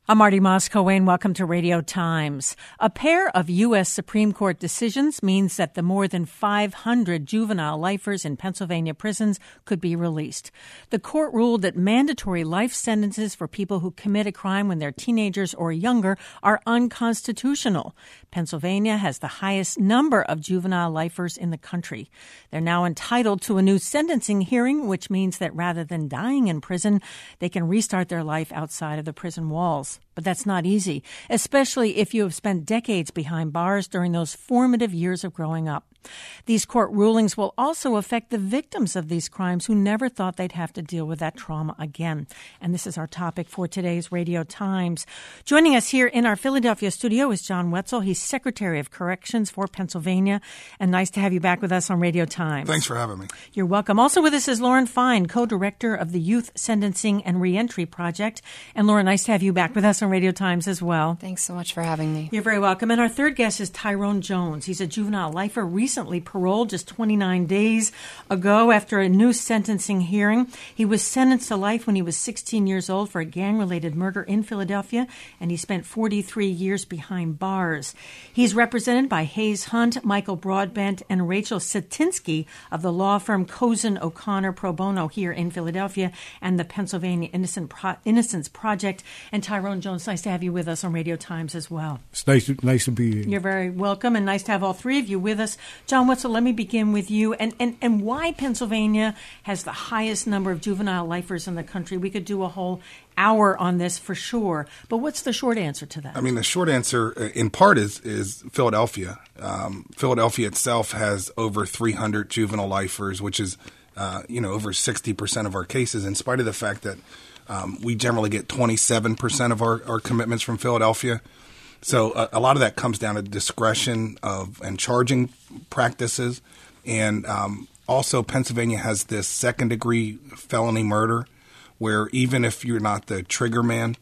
I'm Marty Moscow-Wayne. Welcome to Radio Times. A pair of U.S. Supreme Court decisions means that the more than 500 juvenile lifers in Pennsylvania prisons could be released. The court ruled that mandatory life sentences for people who commit a crime when they're teenagers or younger are unconstitutional. Pennsylvania has the highest number of juvenile lifers in the country. They're now entitled to a new sentencing hearing, which means that rather than dying in prison, they can restart their life outside of the prison walls. But that's not easy, especially if you have spent decades behind bars during those formative years of growing up. These court rulings will also affect the victims of these crimes who never thought they'd have to deal with that trauma again. And this is our topic for today's Radio Times. Joining us here in our Philadelphia studio is John Wetzel. He's Secretary of Corrections for Pennsylvania. And nice to have you back with us on Radio Times. Thanks for having me. You're welcome. Also with us is Lauren Fine, Co-Director of the Youth Sentencing and Reentry Project. And Lauren, nice to have you back with us on Radio Times as well. Thanks so much for having me. You're very welcome. And our third guest is Tyrone Jones. He's a juvenile lifer recently paroled just 29 days ago after a new sentencing hearing. He was sentenced to life when he was 16 years old for a gang-related murder in Philadelphia, and he spent 43 years behind bars. He's represented by Hayes Hunt, Michael Broadbent, and Rachel Satinsky of the law firm Cozen O'Connor Pro Bono here in Philadelphia and the Pennsylvania Innocence Project. And Tyrone Jones, nice to have you with us on Radio Times as well. It's nice to be here. You're very welcome, and nice to have all three of you with us. John Wetzel, let me begin with you, and why Pennsylvania has the highest number of juvenile lifers in the country. We could do a whole hour on this for sure, but what's the short answer to that? I mean, the short answer in part is Philadelphia. Philadelphia itself has over 300 juvenile lifers, which is over 60% of our cases, in spite of the fact that we generally get 27% of our commitments from Philadelphia. So a lot of that comes down to discretion and charging practices. And also Pennsylvania has this second-degree felony murder where even if you're not the trigger man,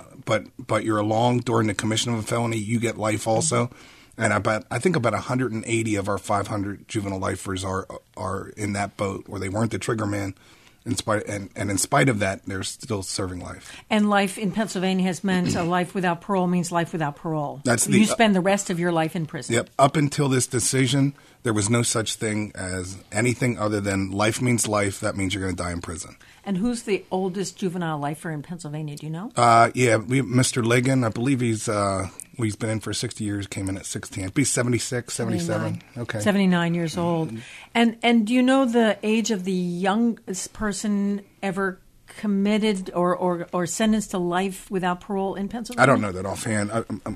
but you're along during the commission of a felony, you get life also. And I think about 180 of our 500 juvenile lifers are in that boat where they weren't the trigger man. In spite of that, they're still serving life. And life in Pennsylvania has meant a life without parole means life without parole. You spend the rest of your life in prison. Yep. Up until this decision, there was no such thing as anything other than life means life. That means you're going to die in prison. And who's the oldest juvenile lifer in Pennsylvania? Do you know? Mr. Ligon. I believe he's been in for 60 years, came in at 16. It'd be 76, 77. Okay. 79 years old. And do you know the age of the youngest person ever committed or sentenced to life without parole in Pennsylvania? I don't know that offhand.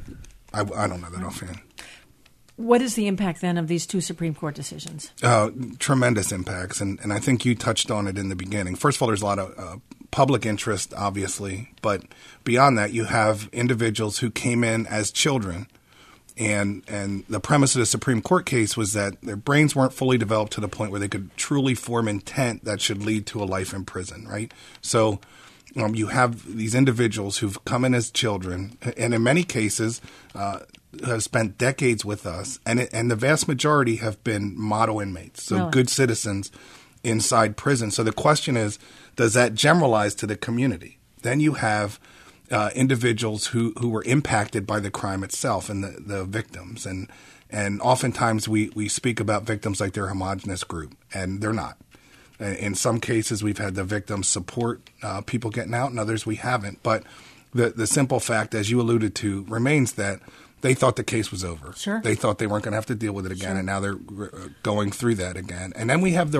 I don't know that offhand. What is the impact then of these two Supreme Court decisions? Tremendous impacts, and I think you touched on it in the beginning. First of all, there's a lot of public interest, obviously, but beyond that, you have individuals who came in as children, and the premise of the Supreme Court case was that their brains weren't fully developed to the point where they could truly form intent that should lead to a life in prison, right? So you have these individuals who've come in as children, and in many cases have spent decades with us, and the vast majority have been model inmates, so really? Good citizens inside prison. So the question is, does that generalize to the community? Then you have individuals who were impacted by the crime itself and the victims. And oftentimes we speak about victims like they're a homogenous group, and they're not. In some cases, we've had the victims support people getting out, and others we haven't. But the simple fact, as you alluded to, remains that they thought the case was over. Sure. They thought they weren't going to have to deal with it again, sure. And now they're going through that again. And then we have the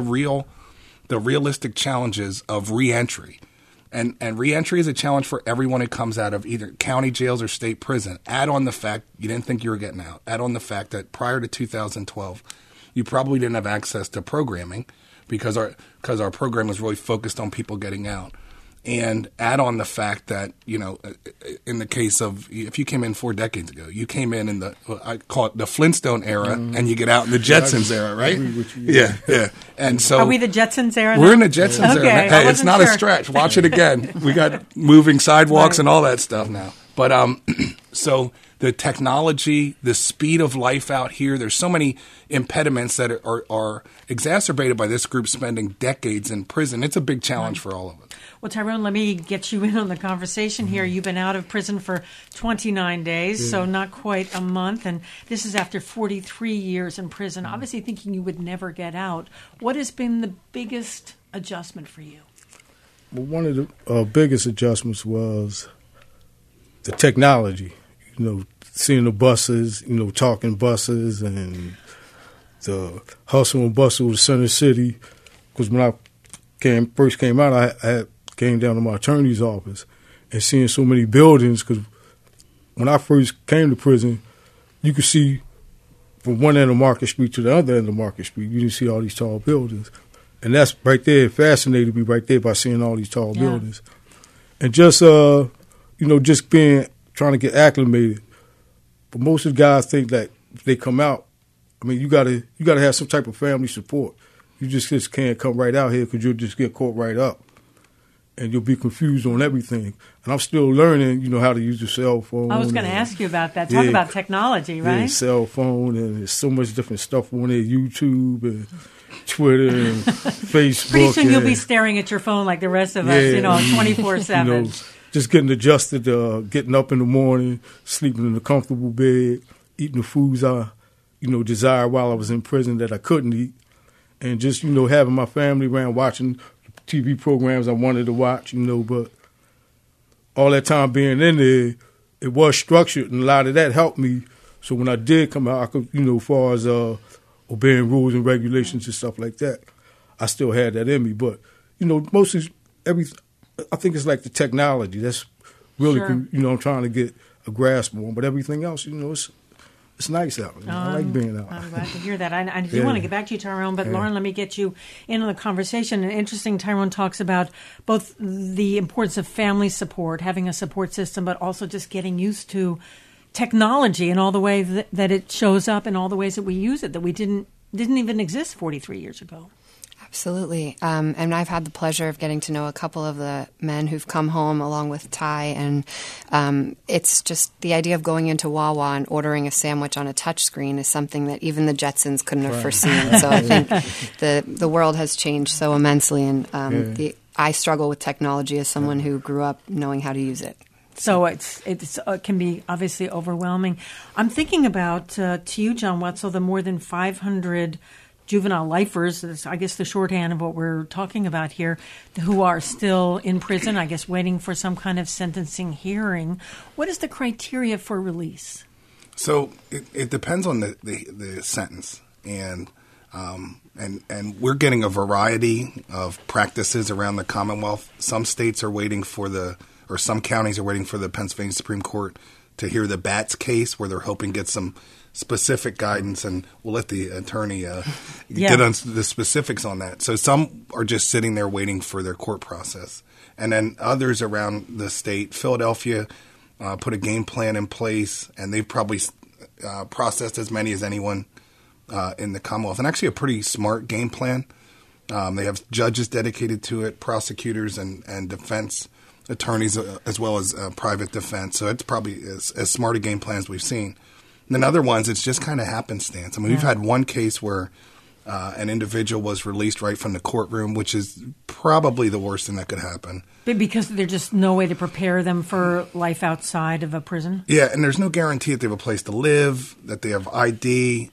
realistic challenges of reentry. And reentry is a challenge for everyone who comes out of either county jails or state prison. Add on the fact you didn't think you were getting out. Add on the fact that prior to 2012, you probably didn't have access to programming because our program was really focused on people getting out. And add on the fact that, in the case of, if you came in 4 decades ago, you came in I call it the Flintstone era, and you get out in the Jetsons era, right? Yeah. And so, are we the Jetsons era? We're in the Jetsons okay, era. Hey, it's not a stretch. Watch it again. We got moving sidewalks and all that stuff now. But so the technology, the speed of life out here. There's so many impediments that are exacerbated by this group spending decades in prison. It's a big challenge for all of us. Well, Tyrone, let me get you in on the conversation here. You've been out of prison for 29 days, so not quite a month, and this is after 43 years in prison, obviously thinking you would never get out. What has been the biggest adjustment for you? Well, one of the biggest adjustments was the technology, seeing the buses, talking buses and the hustle and bustle of Center City. Because when I first came out, I came down to my attorney's office and seeing so many buildings. Because when I first came to prison, you could see from one end of Market Street to the other end of Market Street, you didn't see all these tall buildings. And that's right there, fascinated me right there by seeing all these tall buildings. And just, just trying to get acclimated. But most of the guys think that if they come out, you gotta have some type of family support. You just can't come right out here because you'll just get caught right up. And you'll be confused on everything. And I'm still learning, how to use the cell phone. I was going to ask you about that. Talk about technology, right? Yeah, cell phone, and there's so much different stuff on there, YouTube and Twitter and Facebook. Pretty soon you'll be staring at your phone like the rest of us, 24/7. Just getting adjusted, getting up in the morning, sleeping in a comfortable bed, eating the foods I, desired while I was in prison that I couldn't eat, and just, having my family around watching TV programs I wanted to watch, but all that time being in there, it was structured, and a lot of that helped me. So when I did come out, I could, as far as obeying rules and regulations and stuff like that, I still had that in me. But, mostly I think it's like the technology. That's really, I'm trying to get a grasp on. But everything else, it's nice out. I like being out. I'm glad to hear that. I do want to get back to you, Tyrone, but Lauren, let me get you in on the conversation. And interesting, Tyrone talks about both the importance of family support, having a support system, but also just getting used to technology and all the ways that it shows up and all the ways that we use it that we didn't even exist 43 years ago. Absolutely. And I've had the pleasure of getting to know a couple of the men who've come home along with Ty. And it's just the idea of going into Wawa and ordering a sandwich on a touchscreen is something that even the Jetsons couldn't have foreseen. So I think the world has changed so immensely. And I struggle with technology as someone who grew up knowing how to use it. So it can be obviously overwhelming. I'm thinking about, to you, John Wetzel, the more than 500 juvenile lifers, that's, I guess, the shorthand of what we're talking about here, who are still in prison, I guess, waiting for some kind of sentencing hearing. What is the criteria for release? So it depends on the sentence, and we're getting a variety of practices around the Commonwealth. Some states are waiting for some counties are waiting for the Pennsylvania Supreme Court to hear the Batts case, where they're hoping to get some specific guidance, and we'll let the attorney get on the specifics on that. So some are just sitting there waiting for their court process. And then others around the state, Philadelphia put a game plan in place, and they've probably processed as many as anyone in the Commonwealth, and actually a pretty smart game plan. They have judges dedicated to it, prosecutors and defense attorneys, as well as private defense. So it's probably as smart a game plan as we've seen. And then other ones, it's just kind of happenstance. We've had one case where an individual was released right from the courtroom, which is probably the worst thing that could happen. Because there's just no way to prepare them for life outside of a prison? Yeah, and there's no guarantee that they have a place to live, that they have ID.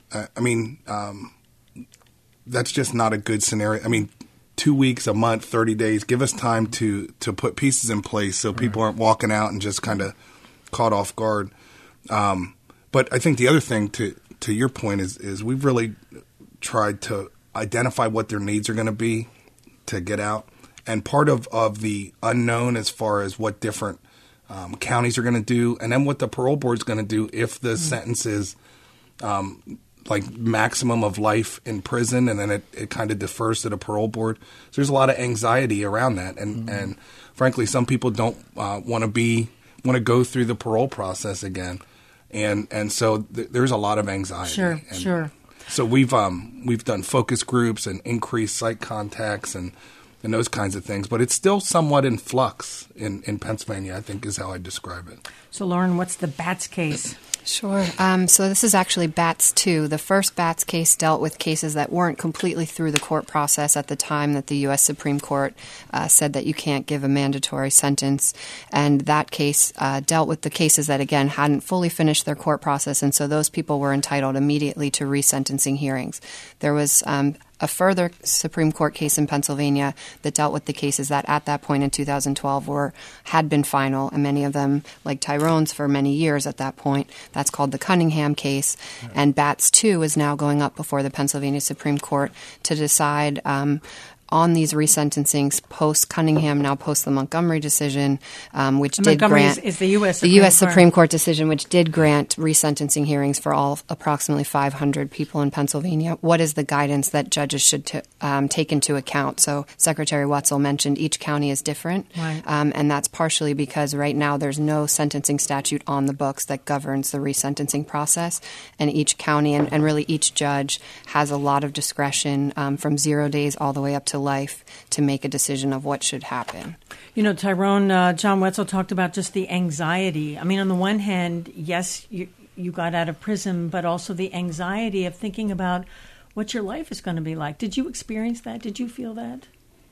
That's just not a good scenario. 2 weeks, a month, 30 days, give us time to put pieces in place so people aren't walking out and just kind of caught off guard. But I think the other thing, to your point, is we've really tried to identify what their needs are going to be to get out. And part of the unknown as far as what different counties are going to do, and then what the parole board is going to do if the sentence is like maximum of life in prison, and then it kind of defers to the parole board. So there's a lot of anxiety around that. And frankly, some people don't want to go through the parole process again. And so there's a lot of anxiety. Sure. So we've done focus groups and increased site contacts, and and those kinds of things. But it's still somewhat in flux in Pennsylvania, I think is how I describe it. So, Lauren, what's the Batts case? Sure. So this is actually Batts 2. The first Batts case dealt with cases that weren't completely through the court process at the time that the U.S. Supreme Court said that you can't give a mandatory sentence. And that case dealt with the cases that, again, hadn't fully finished their court process, and so those people were entitled immediately to resentencing hearings. There was a further Supreme Court case in Pennsylvania that dealt with the cases that at that point in 2012 had been final, and many of them, like Tyrone's, for many years at that point. That's called the Cunningham case. And Batts 2 is now going up before the Pennsylvania Supreme Court to decide on these resentencings post-Cunningham, now post the Montgomery decision, which did grant is the U.S. Supreme Court decision, which did grant resentencing hearings for all approximately 500 people in Pennsylvania. What is the guidance that judges should take into account? So Secretary Wetzel mentioned each county is different, right. And that's partially because right now there's no sentencing statute on the books that governs the resentencing process, and each county and really each judge has a lot of discretion from 0 days all the way up to life to make a decision of what should happen. You know, Tyrone, John Wetzel talked about just the anxiety. I mean, on the one hand, yes, you got out of prison, but also the anxiety of thinking about what your life is going to be like. Did you experience that? Did you feel that?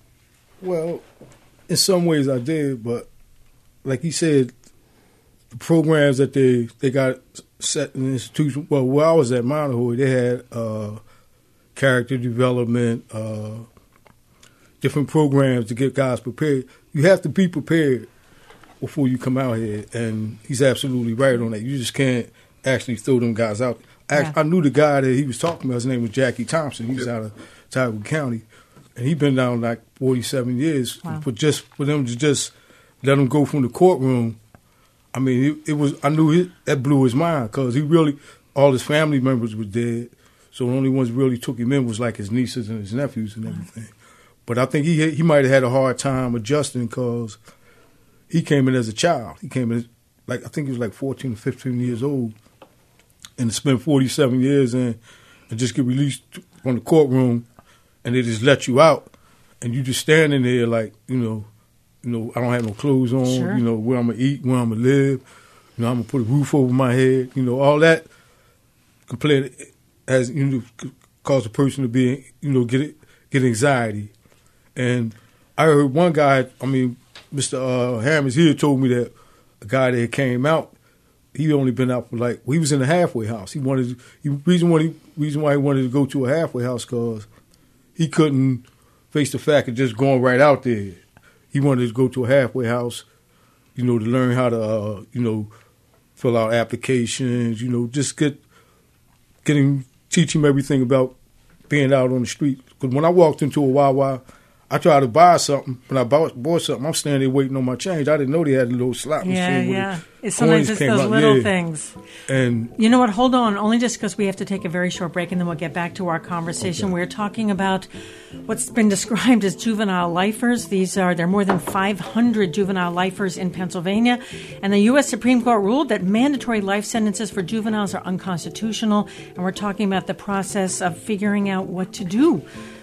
Well, in some ways I did, but like you said, the programs that they got set in the institution, well, where I was at Montahoe, they had character development, different programs to get guys prepared. You have to be prepared before you come out here, and he's absolutely right on that. You just can't actually throw them guys out. I knew the guy that he was talking about. His name was Jackie Thompson. He's out of Tioga County, and he's been down like 47 years. Wow. For them to just let him go from the courtroom, I mean, I knew that blew his mind because all his family members were dead, so the only ones who really took him in was like his nieces and his nephews and everything. But I think he might have had a hard time adjusting because he came in as a child. He came in, I think he was like 14 or 15 years old, and spent 47 years in and just get released from the courtroom, and they just let you out, and you just standing there like, I don't have no clothes on, sure. Where I'm going to eat, where I'm going to live, I'm going to put a roof over my head, all that completely has, cause a person to be, get anxiety. And I heard one guy, Mr. Hammers here told me that a guy that came out, he only been out for he was in a halfway house. Reason why he wanted to go to a halfway house because he couldn't face the fact of just going right out there. He wanted to go to a halfway house, to learn how to, fill out applications, just teach him everything about being out on the street. Because when I walked into a Wawa, I tried to buy something. When I bought something, I'm standing there waiting on my change. I didn't know they had a little slot machine. Yeah. Sometimes it's those little things. And you know what? Hold on. Only just because we have to take a very short break and then we'll get back to our conversation. Okay. We're talking about what's been described as juvenile lifers. There are more than 500 juvenile lifers in Pennsylvania. And the U.S. Supreme Court ruled that mandatory life sentences for juveniles are unconstitutional. And we're talking about the process of figuring out what to do.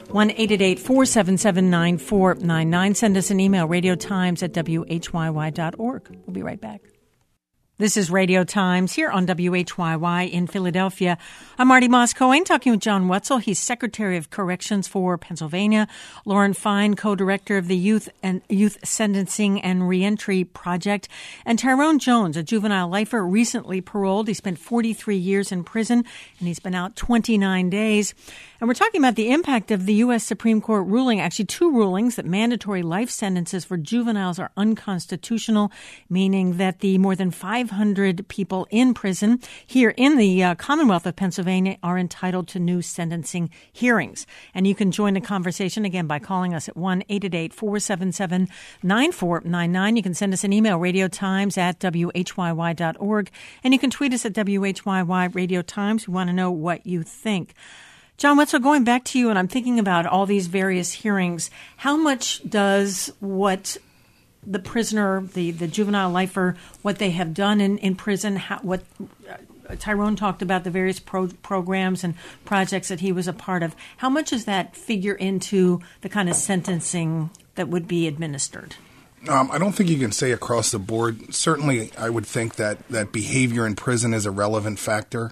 1-888-477-9499. Send us an email, radiotimes@whyy.org. We'll be right back. This is Radio Times here on WHYY in Philadelphia. I'm Marty Moss-Cohen talking with John Wetzel. He's Secretary of Corrections for Pennsylvania. Lauren Fine, co-director of the Youth Sentencing and Reentry Project. And Tyrone Jones, a juvenile lifer, recently paroled. He spent 43 years in prison, and he's been out 29 days. And we're talking about the impact of the U.S. Supreme Court ruling, actually two rulings, that mandatory life sentences for juveniles are unconstitutional, meaning that the more than 500 people in prison here in the Commonwealth of Pennsylvania are entitled to new sentencing hearings. And you can join the conversation again by calling us at 1-888-477-9499. You can send us an email, radiotimes@whyy.org. And you can tweet us at WHYY Radio Times. We want to know what you think. John Wetzel, going back to you, and I'm thinking about all these various hearings, how much does what the prisoner, the juvenile lifer, what they have done in prison, Tyrone talked about the various programs and projects that he was a part of. How much does that figure into the kind of sentencing that would be administered? I don't think you can say across the board. Certainly, I would think that behavior in prison is a relevant factor.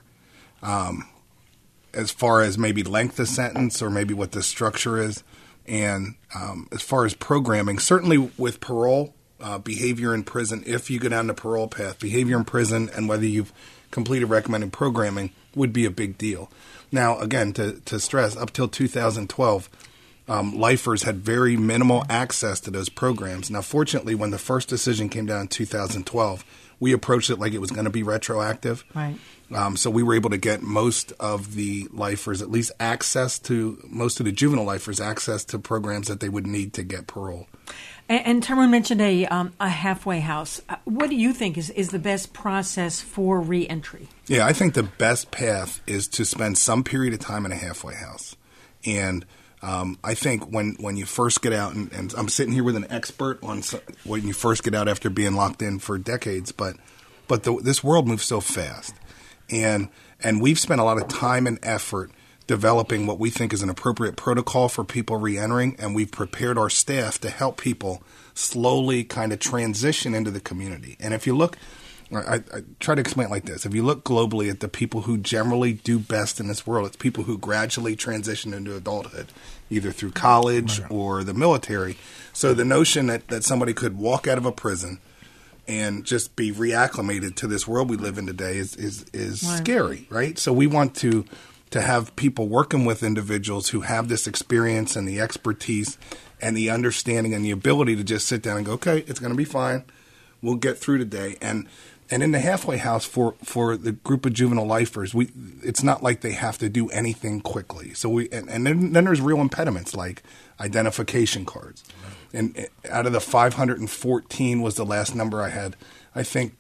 As far as maybe length of sentence or maybe what the structure is. And as far as programming, certainly with parole, behavior in prison, if you go down the parole path, behavior in prison and whether you've completed recommended programming would be a big deal. Now, again, to stress, up till 2012, lifers had very minimal access to those programs. Now, fortunately, when the first decision came down in 2012, we approached it like it was going to be retroactive. Right. So we were able to get most of the lifers, at least most of the juvenile lifers, access to programs that they would need to get parole. And Tyrone mentioned a halfway house. What do you think is the best process for reentry? Yeah, I think the best path is to spend some period of time in a halfway house. And I think when you first get out, and I'm sitting here with an expert on when you first get out after being locked in for decades, but this world moves so fast. And we've spent a lot of time and effort developing what we think is an appropriate protocol for people reentering, and we've prepared our staff to help people slowly kind of transition into the community. And if you look, I try to explain it like this. If you look globally at the people who generally do best in this world, it's people who gradually transition into adulthood, either through college or the military. So the notion that somebody could walk out of a prison and just be reacclimated to this world we live in today is scary, right? So we want to have people working with individuals who have this experience and the expertise and the understanding and the ability to just sit down and go, okay, it's going to be fine. We'll get through today. And in the halfway house for the group of juvenile lifers, it's not like they have to do anything quickly. So and then there's real impediments like identification cards. And out of the 514 was the last number I had. I think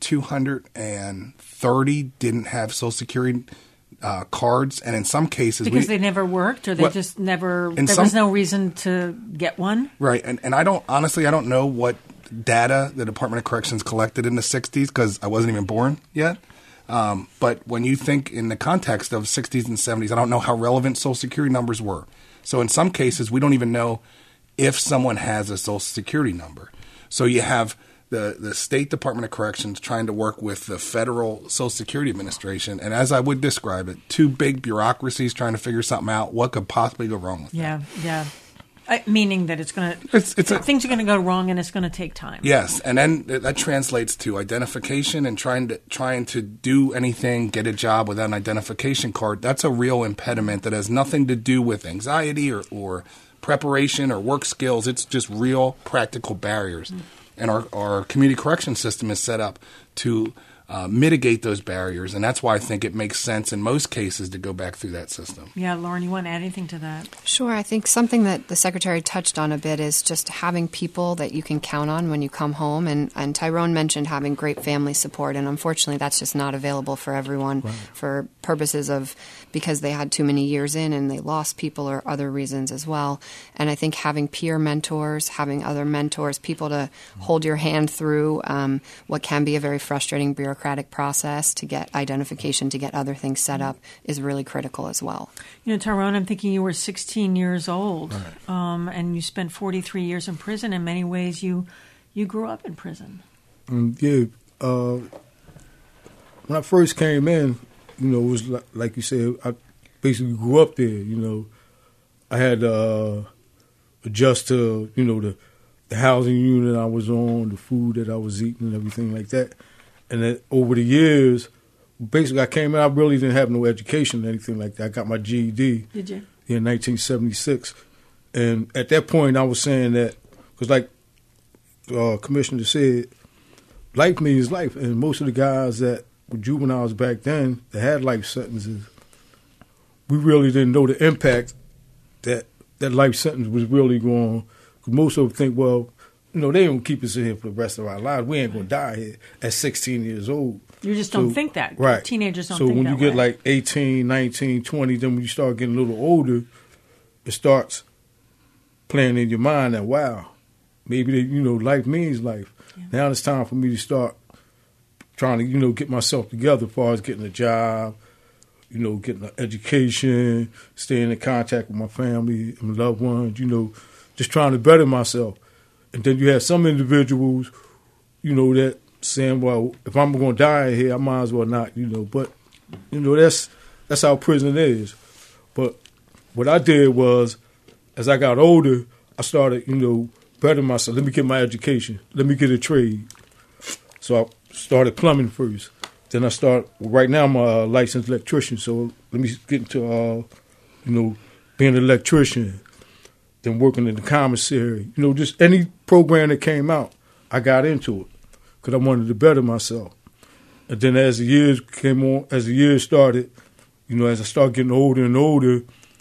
230 didn't have Social Security cards, and in some cases because they never worked, or they just never. There was no reason to get one. Right, and I don't know what data the Department of Corrections collected in the 60s because I wasn't even born yet. But when you think in the context of 60s and 70s, I don't know how relevant Social Security numbers were. So in some cases, we don't even know if someone has a Social Security number. So you have the State Department of Corrections trying to work with the Federal Social Security Administration, and as I would describe it, two big bureaucracies trying to figure something out. What could possibly go wrong with that? Yeah. Meaning that things are going to go wrong, and it's going to take time. Yes, and then that translates to identification and trying to do anything, get a job without an identification card. That's a real impediment that has nothing to do with anxiety or preparation or work skills. It's just real practical barriers. Mm-hmm. And our community correction system is set up to mitigate those barriers, and that's why I think it makes sense in most cases to go back through that system. Yeah, Lauren, you want to add anything to that? Sure. I think something that the Secretary touched on a bit is just having people that you can count on when you come home, and Tyrone mentioned having great family support, and unfortunately that's just not available for everyone for purposes of because they had too many years in and they lost people or other reasons as well. And I think having peer mentors, having other mentors, people to hold your hand through what can be a very frustrating bureaucratic process to get identification, to get other things set up is really critical as well. You know, Tyrone, I'm thinking you were 16 years old and you spent 43 years in prison. In many ways, you grew up in prison. When I first came in, it was like you said, I basically grew up there. I had to adjust to, the housing unit I was on, the food that I was eating and everything like that. And then over the years, basically I came in, I really didn't have no education or anything like that. I got my GED. Did you? In 1976. And at that point I was saying that, because like Commissioner said, life means life. And most of the guys that were juveniles back then that had life sentences, we really didn't know the impact that life sentence was really going. Because most of them think, well, they don't keep us in here for the rest of our lives. We ain't going to die here at 16 years old. You just don't think that. Right. Teenagers don't think that. So when you get like 18, 19, 20, then when you start getting a little older, it starts playing in your mind that, wow, maybe life means life. Yeah. Now it's time for me to start trying to, get myself together as far as getting a job, getting an education, staying in contact with my family and loved ones, just trying to better myself. And then you have some individuals, that saying, well, if I'm going to die here, I might as well not, But, that's how prison is. But what I did was, as I got older, I started, bettering myself. Let me get my education. Let me get a trade. So I started plumbing first. Then right now I'm a licensed electrician. So let me get into, being an electrician. Then working in the commissary. Just any program that came out, I got into it because I wanted to better myself. And then as the years started, as I started getting older and older,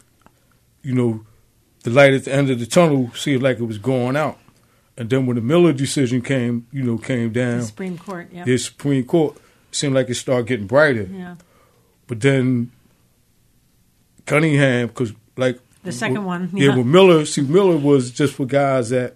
the light at the end of the tunnel seemed like it was going out. And then when the Miller decision came down. The Supreme Court, yeah. The Supreme Court, it seemed like it started getting brighter. Yeah. But then Cunningham, because like... The second one. Yeah, but Miller was just for guys that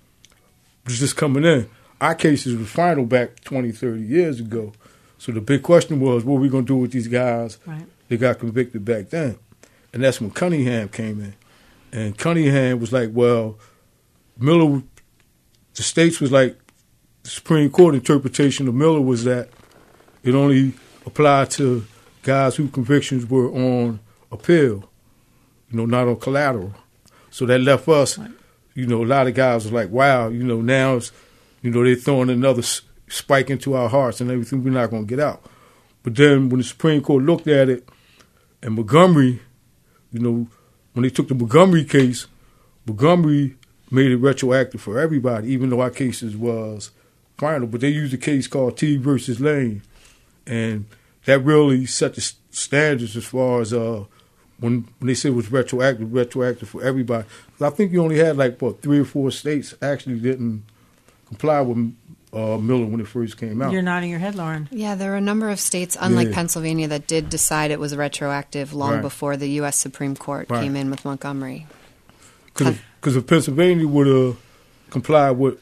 was just coming in. Our cases were final back 20, 30 years ago. So the big question was, what are we going to do with these guys that got convicted back then? And that's when Cunningham came in. And Cunningham was like, well, Miller, the states was like, the Supreme Court interpretation of Miller was that it only applied to guys whose convictions were on appeal, not on collateral. So that left us, a lot of guys was like, wow, now it's, they're throwing another spike into our hearts and everything, we're not going to get out. But then when the Supreme Court looked at it, and Montgomery, when they took the Montgomery case, Montgomery made it retroactive for everybody, even though our cases was final. But they used a case called T versus Lane, and that really set the standards as far as when they said it was retroactive for everybody. I think you only had 3 or 4 states actually didn't comply with Miller when it first came out. You're nodding your head, Lauren. Yeah, there are a number of states, unlike Pennsylvania, that did decide it was retroactive long before the U.S. Supreme Court came in with Montgomery. Because if Pennsylvania would have complied with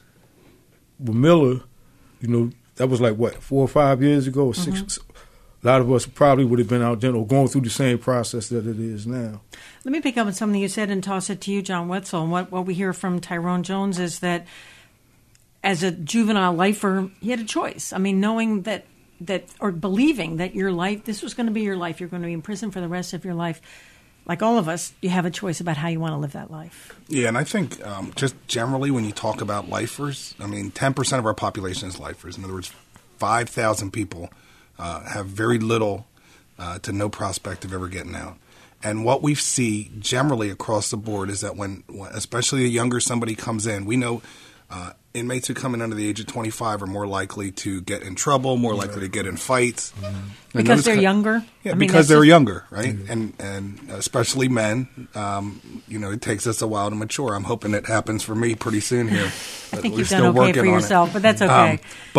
Miller, that was 4 or 5 years ago or 6. A lot of us probably would have been out there or going through the same process that it is now. Let me pick up on something you said and toss it to you, John Wetzel. And what we hear from Tyrone Jones is that as a juvenile lifer, he had a choice. I mean, knowing that or believing that your life, this was going to be your life, you're going to be in prison for the rest of your life. Like all of us, you have a choice about how you want to live that life. Yeah, and I think just generally when you talk about lifers, 10% of our population is lifers. In other words, 5,000 people have very little to no prospect of ever getting out. And what we see generally across the board is that when especially a younger somebody comes in, we know inmates who come in under the age of 25 are more likely to get in trouble, more likely to get in fights. Mm-hmm. Because they're younger? Yeah, because they're younger, right? Mm-hmm. And especially men, it takes us a while to mature. I'm hoping it happens for me pretty soon here. I think you've done okay for yourself, but that's okay.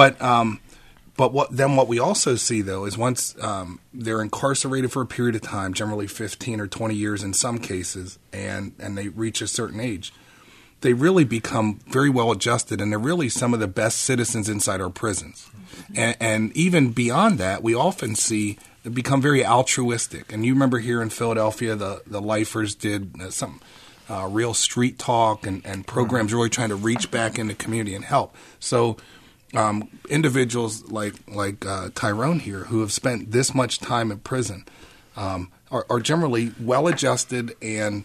But what we also see, though, is once they're incarcerated for a period of time, generally 15 or 20 years in some cases, and they reach a certain age, they really become very well adjusted, and they're really some of the best citizens inside our prisons. And even beyond that, we often see they become very altruistic. And you remember here in Philadelphia, the lifers did some real street talk and programs really trying to reach back in the community and help. So individuals like Tyrone here, who have spent this much time in prison, are generally well-adjusted and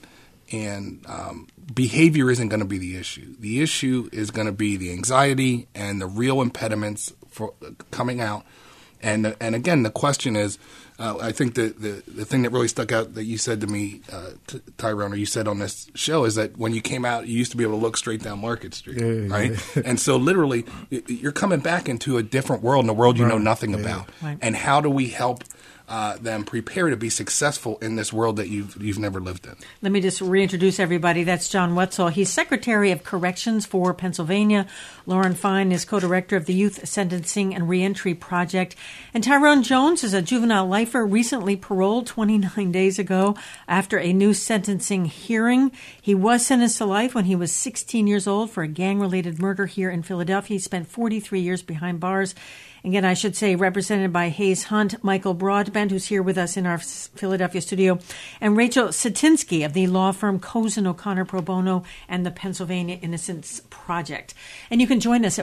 behavior isn't going to be the issue. The issue is going to be the anxiety and the real impediments for coming out. And again, the question is, I think the thing that really stuck out that you said to me, Tyrone, or you said on this show, is that when you came out, you used to be able to look straight down Market Street, right? Yeah. And so literally, you're coming back into a different world, in a world you know nothing about. Right. And how do we help them prepare to be successful in this world that you've never lived in? Let me just reintroduce everybody. That's John Wetzel. He's Secretary of Corrections for Pennsylvania. Lauren Fine is co-director of the Youth Sentencing and Reentry Project. And Tyrone Jones is a juvenile lifer, recently paroled 29 days ago after a new sentencing hearing. He was sentenced to life when he was 16 years old for a gang-related murder here in Philadelphia. He spent 43 years behind bars. Again, I should say represented by Hayes Hunt, Michael Broadbent, who's here with us in our Philadelphia studio, and Rachel Satinsky of the law firm Cozen O'Connor Pro Bono and the Pennsylvania Innocence Project. And you can join us at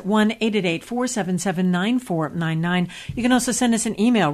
1-888-477-9499. You can also send us an email,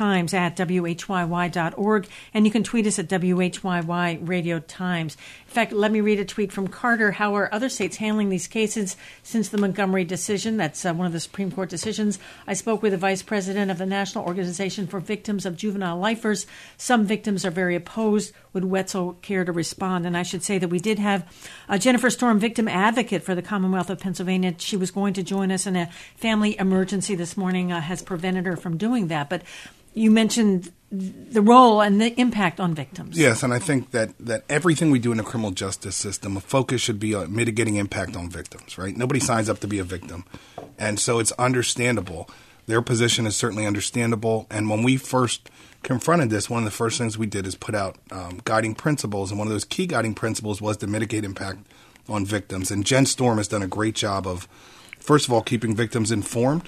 radiotimes@whyy.org, and you can tweet us at WHYY Radio Times. In fact, let me read a tweet from Carter. How are other states handling these cases since the Montgomery decision? That's one of the Supreme Court decisions. I spoke with the vice president of the National Organization for Victims of Juvenile Lifers. Some victims are very opposed. Would Wetzel care to respond? And I should say that we did have Jennifer Storm, victim advocate for the Commonwealth of Pennsylvania. She was going to join us in a family emergency this morning, has prevented her from doing that. But you mentioned the role and the impact on victims. Yes, and I think that everything we do in the criminal justice system, a focus should be on mitigating impact on victims, right? Nobody signs up to be a victim. And so it's understandable. Their position is certainly understandable. And when we first confronted this, one of the first things we did is put out guiding principles. And one of those key guiding principles was to mitigate impact on victims. And Jen Storm has done a great job of, first of all, keeping victims informed.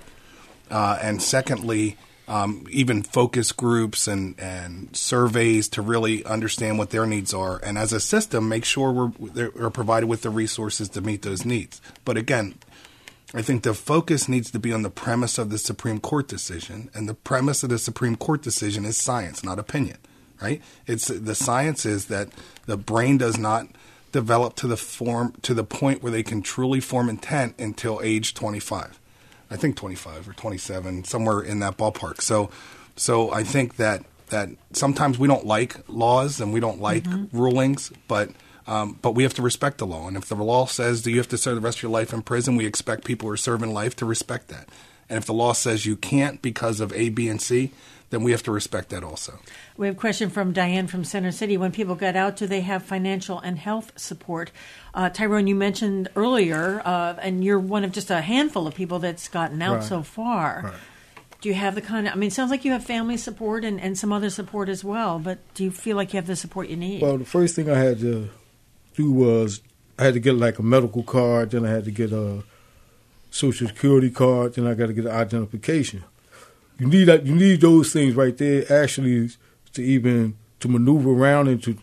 And secondly, even focus groups and surveys to really understand what their needs are. And as a system, make sure we're provided with the resources to meet those needs. But again, I think the focus needs to be on the premise of the Supreme Court decision. And the premise of the Supreme Court decision is science, not opinion, right? The science is that the brain does not develop to the point where they can truly form intent until age 25. I think 25 or 27, somewhere in that ballpark. So I think that sometimes we don't like laws and we don't like rulings, but we have to respect the law. And if the law says that you have to serve the rest of your life in prison, we expect people who are serving life to respect that. And if the law says you can't because of A, B, and C, then we have to respect that also. We have a question from Diane from Center City. When people get out, do they have financial and health support? Tyrone, you mentioned earlier, and you're one of just a handful of people that's gotten out so far. Right. Do you have the kind of, it sounds like you have family support and some other support as well, but do you feel like you have the support you need? Well, the first thing I had to do was I had to get like a medical card, then I had to get a Social Security card, then I got to get an identification. You need those things right there actually to maneuver around into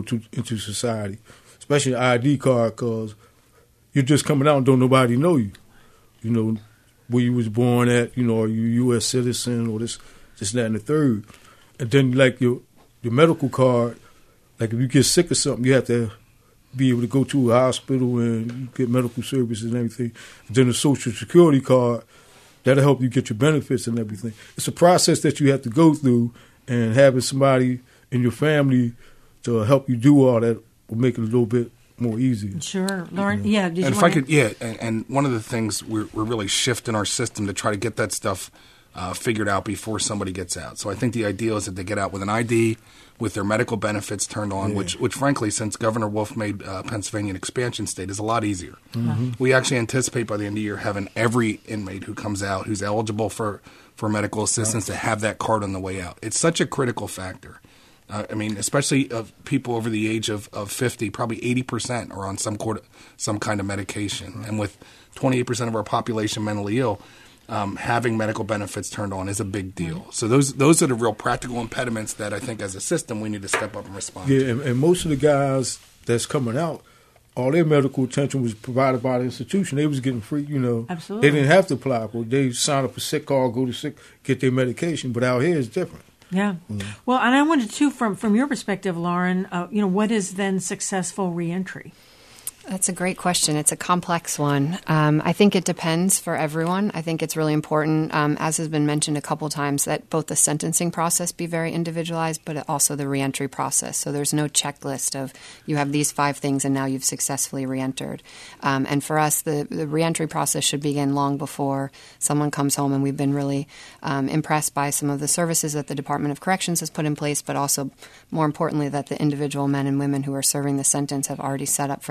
society, especially an ID card, because you're just coming out and don't nobody know you. You know where you was born at, are you a U.S. citizen or this, that, and the third. And then like your medical card, like if you get sick or something, you have to be able to go to a hospital and get medical services and everything. And then the Social Security card, that'll help you get your benefits and everything. It's a process that you have to go through, and having somebody in your family to help you do all that will make it a little bit more easier. Sure. Lauren, yeah. And if I could, and one of the things we're really shifting our system to try to get that stuff figured out before somebody gets out. So I think the ideal is that they get out with an ID, with their medical benefits turned on, which frankly, since Governor Wolf made Pennsylvania an expansion state, is a lot easier. Mm-hmm. We actually anticipate by the end of the year having every inmate who comes out who's eligible for medical assistance to have that card on the way out. It's such a critical factor. Especially of people over the age of 50, probably 80% are on some kind of medication. Right. And with 28% of our population mentally ill, having medical benefits turned on is a big deal. So those are the real practical impediments that I think as a system we need to step up and respond to. Yeah, and most of the guys that's coming out, all their medical attention was provided by the institution. They was getting free, Absolutely. They didn't have to apply for it. They sign up a sick card, go to sick, get their medication. But out here it's different. Yeah. Mm-hmm. Well, and I wanted to, from your perspective, Lauren, what is then successful reentry? That's a great question. It's a complex one. I think it depends for everyone. I think it's really important, as has been mentioned a couple times, that both the sentencing process be very individualized, but also the reentry process. So there's no checklist of you have these 5 things and now you've successfully reentered. And for us, the reentry process should begin long before someone comes home. And we've been really impressed by some of the services that the Department of Corrections has put in place, but also, more importantly, that the individual men and women who are serving the sentence have already set up for themselves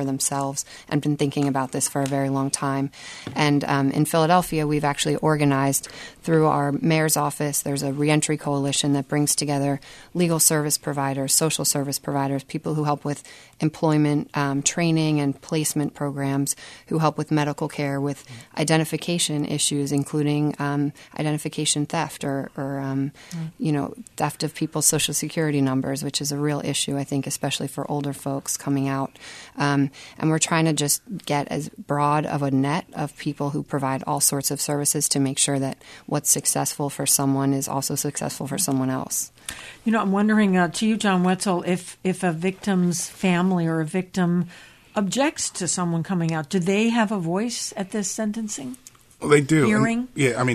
themselves and been thinking about this for a very long time. And in Philadelphia, we've actually organized through our mayor's office. There's a reentry coalition that brings together legal service providers, social service providers, people who help with employment training and placement programs, who help with medical care, with identification issues, including identification theft or theft of people's Social Security numbers, which is a real issue, I think, especially for older folks coming out. And we're trying to just get as broad of a net of people who provide all sorts of services to make sure that what's successful for someone is also successful for someone else. I'm wondering to you, John Wetzel, if a victim's family or a victim objects to someone coming out, do they have a voice at this sentencing? Well, they do. Hearing?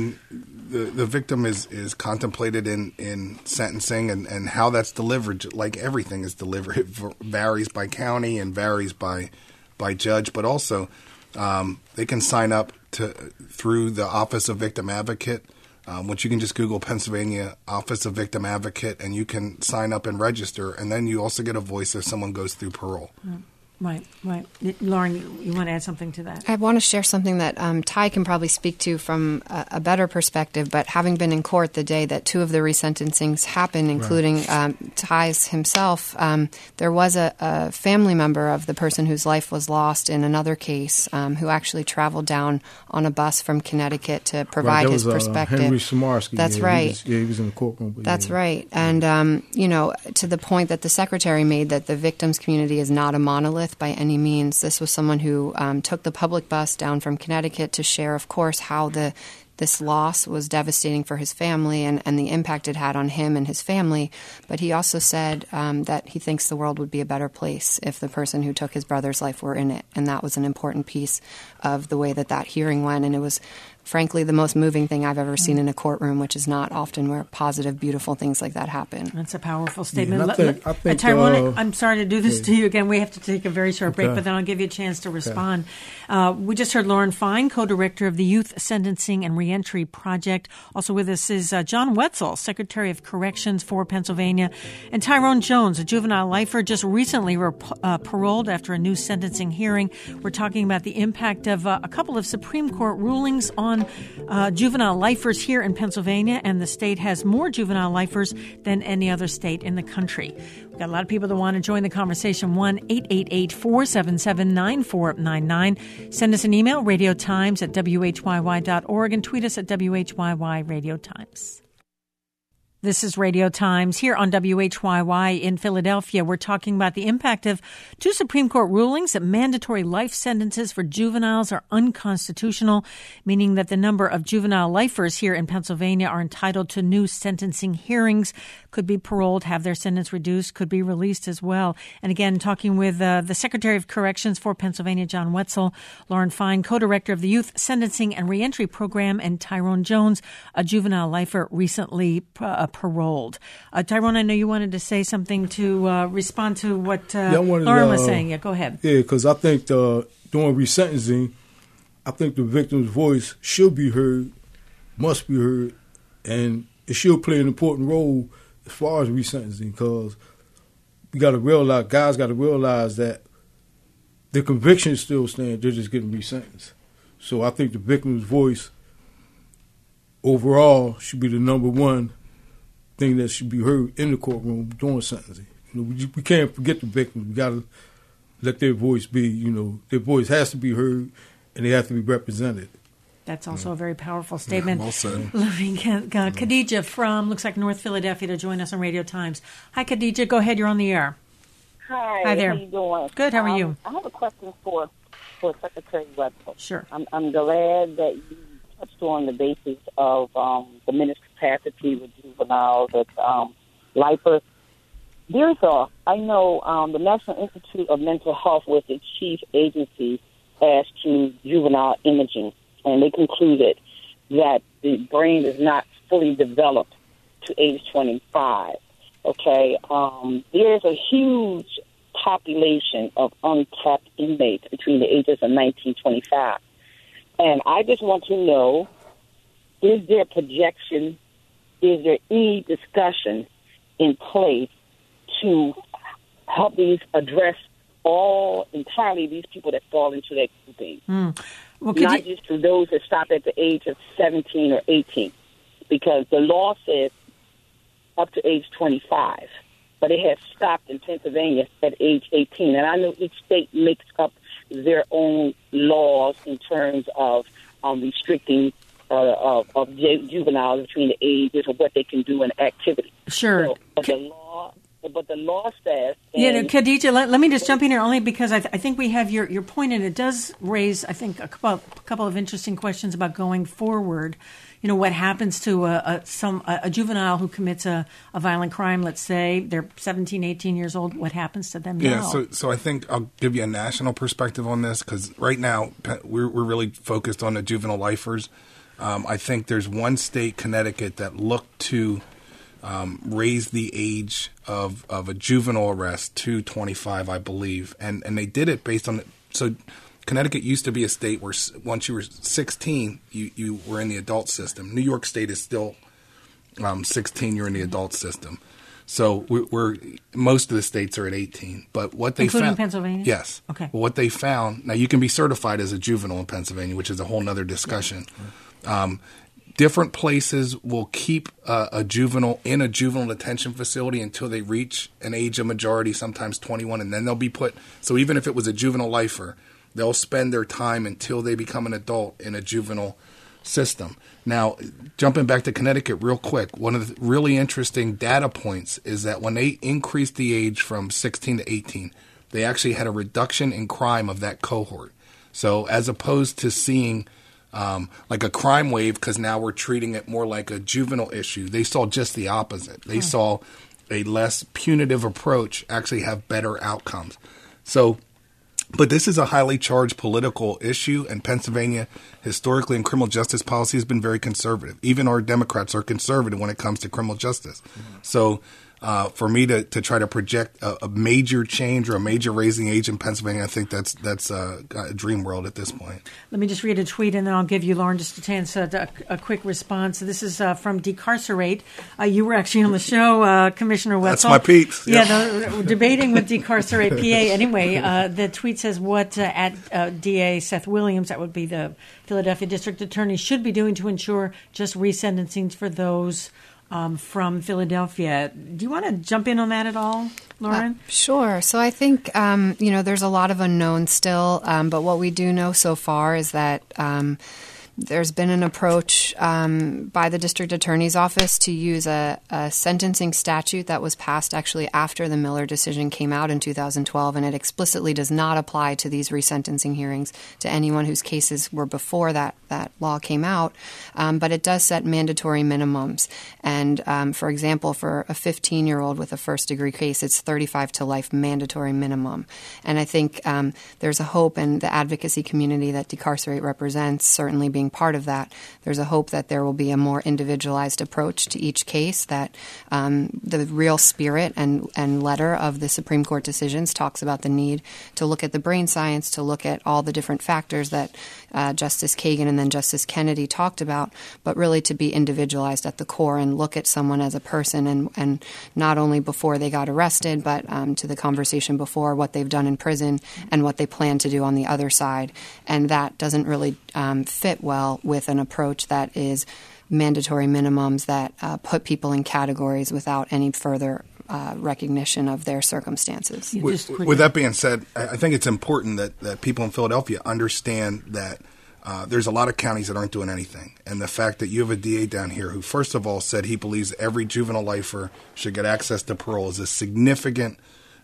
The victim is contemplated in sentencing, and how that's delivered, like everything is delivered, it varies by county and varies by judge. But also, they can sign up through the Office of Victim Advocate, which you can just Google Pennsylvania Office of Victim Advocate, and you can sign up and register. And then you also get a voice if someone goes through parole. Right. Lauren, you want to add something to that? I want to share something that Ty can probably speak to from a better perspective, but having been in court the day that two of the resentencings happened, including Ty's himself, there was a family member of the person whose life was lost in another case who actually traveled down on a bus from Connecticut to provide his perspective. Henry Samarsky. That's right. He was in the courtroom. That's right. And, to the point that the secretary made that the victims community is not a monolith by any means. This was someone who took the public bus down from Connecticut to share, of course, how this loss was devastating for his family and the impact it had on him and his family. But he also said that he thinks the world would be a better place if the person who took his brother's life were in it. And that was an important piece of the way that hearing went. And it was, frankly, the most moving thing I've ever seen in a courtroom, which is not often where positive, beautiful things like that happen. That's a powerful statement. Yeah, I think, Tyrone, I'm sorry to do this to you again. We have to take a very short break, but then I'll give you a chance to respond. We just heard Lauren Fine, co-director of the Youth Sentencing and Reentry Project. Also with us is John Wetzel, Secretary of Corrections for Pennsylvania, and Tyrone Jones, a juvenile lifer, just recently paroled after a new sentencing hearing. We're talking about the impact of a couple of Supreme Court rulings on juvenile lifers here in Pennsylvania, and the state has more juvenile lifers than any other state in the country. We've got a lot of people that want to join the conversation. 1-888-477-9499. Send us an email, radiotimes@whyy.org, and tweet us at WHYY Radio Times. This is Radio Times here on WHYY in Philadelphia. We're talking about the impact of two Supreme Court rulings that mandatory life sentences for juveniles are unconstitutional, meaning that the number of juvenile lifers here in Pennsylvania are entitled to new sentencing hearings, could be paroled, have their sentence reduced, could be released as well. And again, talking with the Secretary of Corrections for Pennsylvania, John Wetzel, Lauren Fine, co-director of the Youth Sentencing and Reentry Program, and Tyrone Jones, a juvenile lifer recently paroled. Tyrone, I know you wanted to say something to respond to what Lauren was saying. Yeah, go ahead. Yeah, because I think during resentencing, I think the victim's voice should be heard, must be heard, and it should play an important role as far as resentencing, because guys got to realize that the conviction still stands, they're just getting resentenced. So I think the victim's voice overall should be the number one thing that should be heard in the courtroom during sentencing. We can't forget the victims. We got to let their voice be, their voice has to be heard and they have to be represented. That's also a very powerful statement. Well said. Khadija from, looks like North Philadelphia, to join us on Radio Times. Hi, Khadija. Go ahead. You're on the air. Hi there. How you doing? Good. How are you? I have a question for Secretary Wetzel. Sure. I'm glad that you touched on the basis of diminished capacity with juveniles, with lifers. I know the National Institute of Mental Health was the chief agency as to juvenile imaging, and they concluded that the brain is not fully developed to age 25. Okay, there's a huge population of untapped inmates between the ages of 19 and 25. And I just want to know, is there projection, is there any discussion in place to help these address all entirely these people that fall into that grouping. Well, Not just for those that stop at the age of 17 or 18, because the law says up to age 25, but it has stopped in Pennsylvania at age 18. And I know each state makes up their own laws in terms of restricting of juveniles between the ages of what they can do in activity. Sure. So, but the law says... Khadija, let me just jump in here only because I think we have your point, and it does raise, I think, a couple of interesting questions about going forward. You know, what happens to a juvenile who commits a violent crime, let's say, they're 17, 18 years old, what happens to them now? Yeah, so I think I'll give you a national perspective on this, because right now we're really focused on the juvenile lifers. I think there's one state, Connecticut, that looked to raise the age of a juvenile arrest to 25, I believe. And they did it based on so Connecticut used to be a state where once you were 16, you were in the adult system. New York State is still 16, you're in the adult system. So we're most of the states are at 18. But what they including found, Pennsylvania? Yes. Okay. What they found, now you can be certified as a juvenile in Pennsylvania, which is a whole other discussion. Different places will keep a juvenile in a juvenile detention facility until they reach an age of majority, sometimes 21, and then they'll be put. So even if it was a juvenile lifer, they'll spend their time until they become an adult in a juvenile system. Now, jumping back to Connecticut real quick, one of the really interesting data points is that when they increased the age from 16 to 18, they actually had a reduction in crime of that cohort. So as opposed to seeing like a crime wave, because now we're treating it more like a juvenile issue, they saw just the opposite. They saw a less punitive approach actually have better outcomes. So, but this is a highly charged political issue, and Pennsylvania historically in criminal justice policy has been very conservative. Even our Democrats are conservative when it comes to criminal justice. So for me to try to project a major change or a major raising age in Pennsylvania, I think that's a dream world at this point. Let me just read a tweet, and then I'll give you, Lauren, just a chance a quick response. This is from Decarcerate. You were actually on the show, Commissioner Wetzel. That's my peeps. Yeah, debating with Decarcerate PA. Anyway, the tweet says what at DA Seth Williams, that would be the Philadelphia District Attorney, should be doing to ensure just resentencing for those from Philadelphia. Do you want to jump in on that at all, Lauren? Sure. So I think, there's a lot of unknowns still, but what we do know so far is that there's been an approach by the district attorney's office to use a sentencing statute that was passed actually after the Miller decision came out in 2012, and it explicitly does not apply to these resentencing hearings to anyone whose cases were before that law came out, but it does set mandatory minimums. And for example, for a 15-year-old with a first-degree case, it's 35 to life mandatory minimum. And I think there's a hope in the advocacy community that Decarcerate represents, certainly being part of that. There's a hope that there will be a more individualized approach to each case, that the real spirit and letter of the Supreme Court decisions talks about the need to look at the brain science, to look at all the different factors that Justice Kagan and then Justice Kennedy talked about, but really to be individualized at the core and look at someone as a person, and not only before they got arrested, but to the conversation before, what they've done in prison and what they plan to do on the other side. And that doesn't really fit well with an approach that is mandatory minimums that put people in categories without any further recognition of their circumstances. With that being said, I think it's important that people in Philadelphia understand that there's a lot of counties that aren't doing anything. And the fact that you have a DA down here who, first of all, said he believes every juvenile lifer should get access to parole is a significant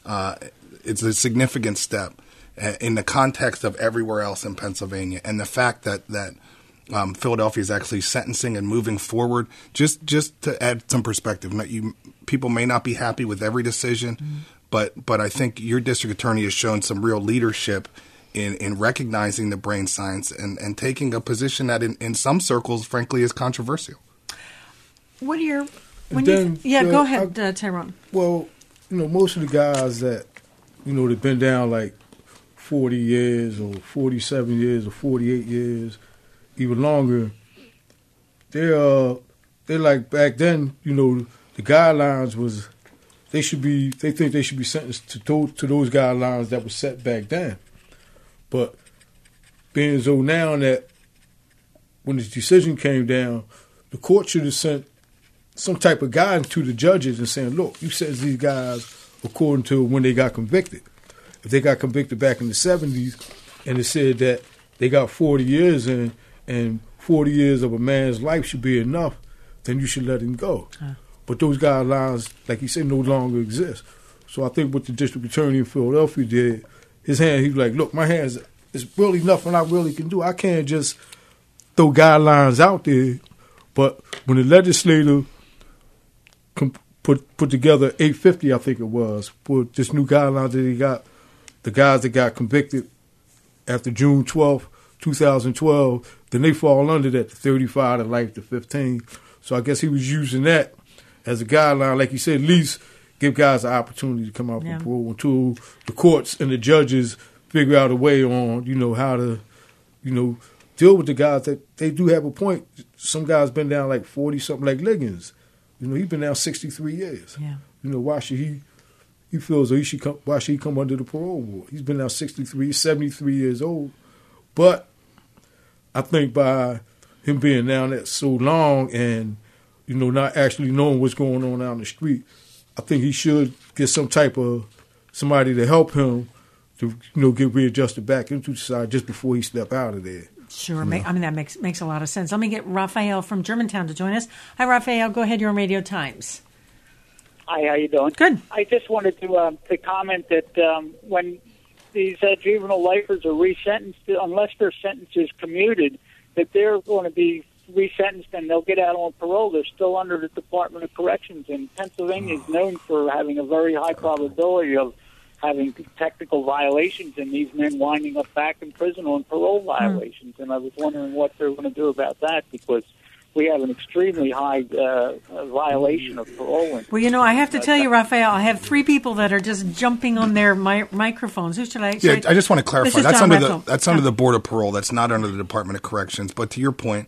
step in the context of everywhere else in Pennsylvania. And the fact that Philadelphia is actually sentencing and moving forward, just to add some perspective. People may not be happy with every decision, but I think your district attorney has shown some real leadership in recognizing the brain science and taking a position that in some circles, frankly, is controversial. What are your... go ahead, Tyrone. Well, most of the guys that, they've been down like 40 years or 47 years or 48 years, even longer, they're like back then, the guidelines was they think they should be sentenced to those guidelines that were set back then. But being as though now that when the decision came down, the court should have sent some type of guidance to the judges and saying, look, you sentence these guys according to when they got convicted. If they got convicted back in the 70s and it said that they got 40 years in and 40 years of a man's life should be enough, then you should let him go. But those guidelines, like he said, no longer exist. So I think what the district attorney in Philadelphia did, he was like, look, my hands, it's really nothing I really can do. I can't just throw guidelines out there. But when the legislature put together 850, I think it was, for this new guidelines that they got, the guys that got convicted after June 12th, 2012, then they fall under that, the 35 to life to 15. So I guess he was using that as a guideline, like you said, at least give guys an opportunity to come out from parole until the courts and the judges figure out a way on, how to, deal with the guys that they do have a point. Some guys been down like 40-something, like Liggins. He's been down 63 years. Yeah. Why should he feels why should he come under the parole board? He's been down 73 years old. But I think by him being down there so long and, not actually knowing what's going on out in the street, I think he should get some type of somebody to help him to, get readjusted back into society just before he step out of there. Sure. That makes a lot of sense. Let me get Raphael from Germantown to join us. Hi, Raphael. Go ahead. You're on Radio Times. Hi, how you doing? Good. I just wanted to comment that when these juvenile lifers are resentenced, unless their sentence is commuted, that they're going to be resentenced and they'll get out on parole. They're still under the Department of Corrections, and Pennsylvania is known for having a very high probability of having technical violations and these men winding up back in prison on parole violations. And I was wondering what they're going to do about that, because we have an extremely high violation of parole. Well, I have to tell you, Raphael, I have three people that are just jumping on their microphones. Who should I? I just want to clarify. That's under the Board of Parole. That's not under the Department of Corrections. But to your point,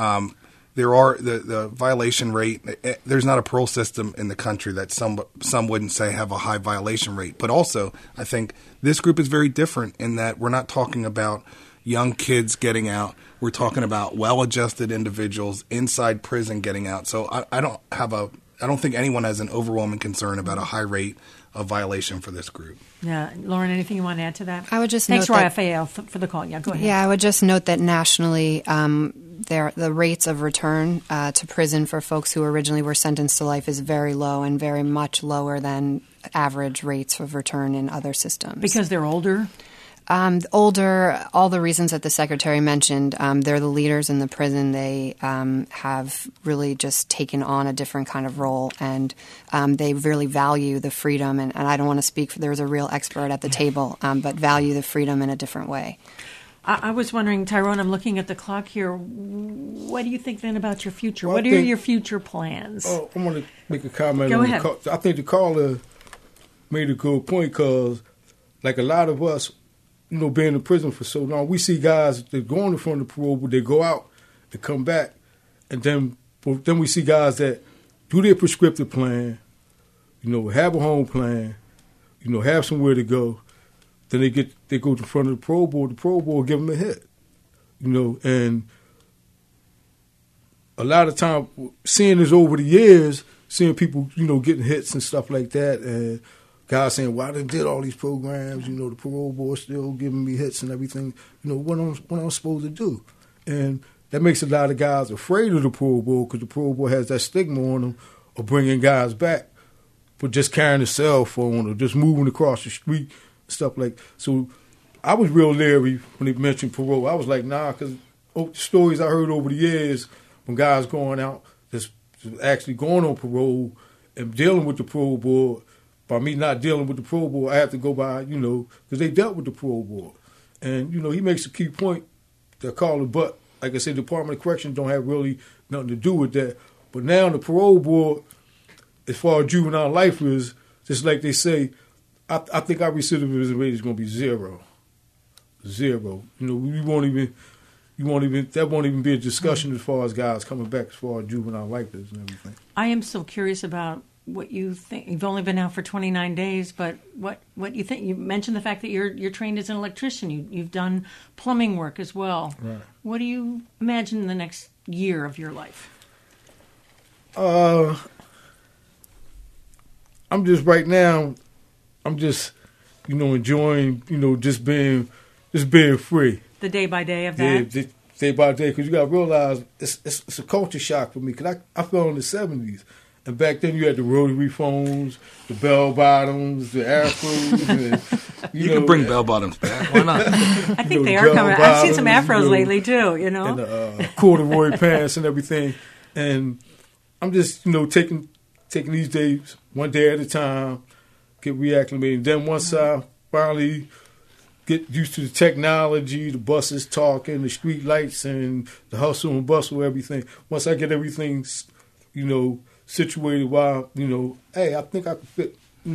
there are the violation rate. There's not a parole system in the country that some wouldn't say have a high violation rate. But also, I think this group is very different in that we're not talking about young kids getting out. We're talking about well-adjusted individuals inside prison getting out. So I don't think anyone has an overwhelming concern about a high rate of violation for this group. Yeah, Lauren, anything you want to add to that? I would just thanks, note Raphael, for the call. Yeah, go ahead. Yeah, I would just note that nationally, the rates of return to prison for folks who originally were sentenced to life is very low and very much lower than average rates of return in other systems. Because they're older? Older, all the reasons that the Secretary mentioned, they're the leaders in the prison. They have really just taken on a different kind of role, and they really value the freedom. And I don't want to speak for there's a real expert at the table, but value the freedom in a different way. I was wondering, Tyrone, I'm looking at the clock here. What do you think then about your future? What are your future plans? I want to make a comment. Go ahead. I think the caller made a good point because, like a lot of us, being in prison for so long, we see guys that go in front of the parole, but they go out, they come back, and then we see guys that do their prescriptive plan, have a home plan, have somewhere to go. Then they go to front of the parole board. The parole board give them a hit, and a lot of time seeing this over the years, seeing people getting hits and stuff like that, and guys saying, well, I done did all these programs, the parole board still giving me hits and everything, what I'm supposed to do. And that makes a lot of guys afraid of the parole board because the parole board has that stigma on them of bringing guys back for just carrying a cell phone or just moving across the street, stuff like that. So I was real leery when they mentioned parole. I was like, nah, because the stories I heard over the years from guys going out, just actually going on parole and dealing with the parole board. By me not dealing with the parole board, I have to go by, because they dealt with the parole board. And, he makes a key point, they're calling, but like I said, the Department of Corrections don't have really nothing to do with that. But now the parole board, as far as juvenile lifers, just like they say, I think our recidivism rate is going to be zero. We won't even, that won't even be a discussion as far as guys coming back as far as juvenile lifers and everything. I am still curious about what you think. You've only been out for 29 days, but what you think? You mentioned the fact that you're trained as an electrician. You've done plumbing work as well. Right. What do you imagine in the next year of your life? I'm just right now. I'm just, enjoying, just being free. The day by day of that. Yeah, day by day, because you got to realize it's a culture shock for me. Because I fell in the '70s, and back then you had the rotary phones, the bell bottoms, the afros. And, you can bring bell bottoms back. Why not? I think they are coming. I've seen some afros lately too. And corduroy pants and everything. And I'm just taking these days one day at a time, get reacclimated. Then once I finally get used to the technology, the buses talking, the street lights, and the hustle and bustle, everything. Once I get everything, situated, while hey, I think I can fit,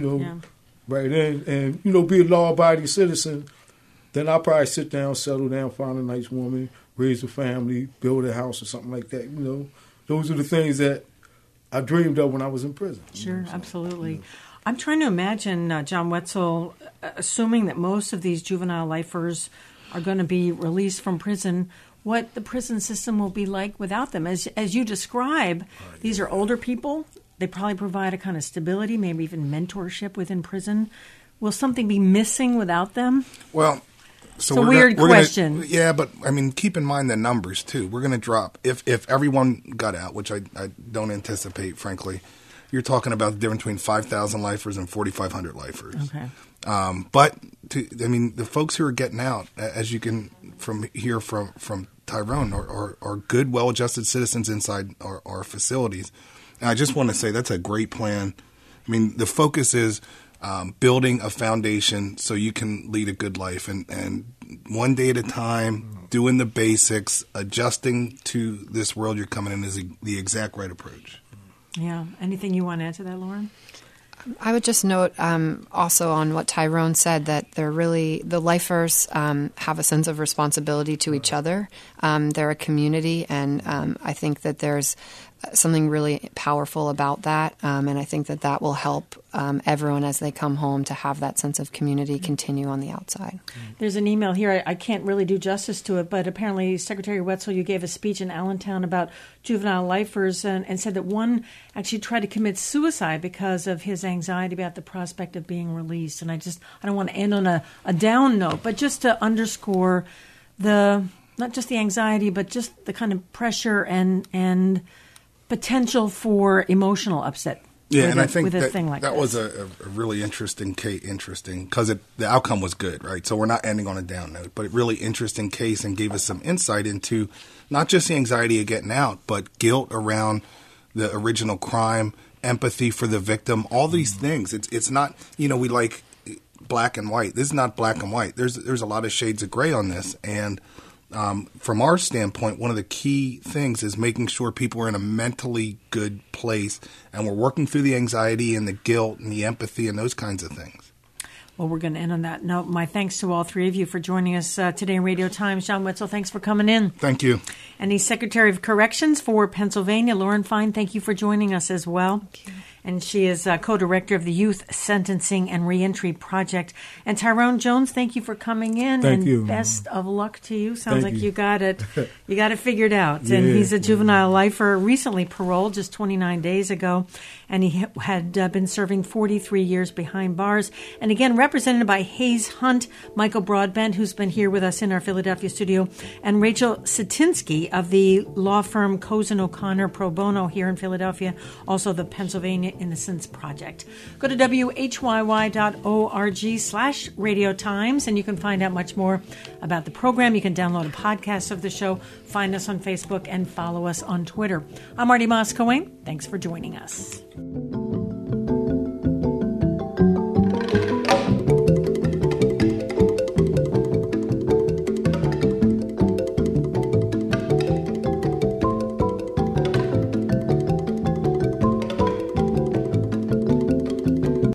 right in, and be a law-abiding citizen. Then I'll probably sit down, settle down, find a nice woman, raise a family, build a house or something like that. Those are the things that I dreamed of when I was in prison. Sure, absolutely. I'm trying to imagine, John Wetzel, assuming that most of these juvenile lifers are going to be released from prison, what the prison system will be like without them. As you describe, these are older people. They probably provide a kind of stability, maybe even mentorship within prison. Will something be missing without them? Well, it's a weird question. But I mean, keep in mind the numbers too. We're going to drop if everyone got out, which I don't anticipate, frankly. You're talking about the difference between 5,000 lifers and 4,500 lifers. Okay. But the folks who are getting out, as you can hear from Tyrone, are good, well-adjusted citizens inside our facilities. And I just want to say that's a great plan. I mean, the focus is building a foundation so you can lead a good life, and one day at a time, doing the basics, adjusting to this world you're coming in is the exact right approach. Yeah. Anything you want to add to that, Lauren? I would just note also on what Tyrone said, that the lifers have a sense of responsibility to each other. They're a community, and I think that there's something really powerful about that, and I think that will help everyone as they come home to have that sense of community continue on the outside. There's an email here. I can't really do justice to it, but apparently, Secretary Wetzel, you gave a speech in Allentown about juvenile lifers and said that one actually tried to commit suicide because of his anxiety about the prospect of being released. And I don't want to end on a down note, but just to underscore not just the anxiety, but just the kind of pressure and potential for emotional upset. Yeah, and I think that was a really interesting because the outcome was good, right? So we're not ending on a down note, but a really interesting case and gave us some insight into not just the anxiety of getting out, but guilt around the original crime, empathy for the victim, all these things. It's not, we like black and white. This is not black and white. There's a lot of shades of gray on this, and from our standpoint, one of the key things is making sure people are in a mentally good place, and we're working through the anxiety and the guilt and the empathy and those kinds of things. Well, we're going to end on that note. My thanks to all three of you for joining us today in Radio Times. John Wetzel, thanks for coming in. Thank you. And the Secretary of Corrections for Pennsylvania, Lauren Fine, thank you for joining us as well. Thank you. And she is co-director of the Youth Sentencing and Reentry Project. And Tyrone Jones, thank you for coming in. Thank you. Best of luck to you. Sounds Thank like you. you got it figured out. Yeah, and he's a juvenile lifer, recently paroled just 29 days ago. And he had been serving 43 years behind bars. And again, represented by Hayes Hunt, Michael Broadbent, who's been here with us in our Philadelphia studio, and Rachel Satinsky of the law firm Cozen O'Connor Pro Bono here in Philadelphia, also the Pennsylvania Innocence Project. Go to whyy.org/Radio Times, and you can find out much more about the program. You can download a podcast of the show, find us on Facebook, and follow us on Twitter. I'm Marty Moss-Cohen. Thanks for joining us.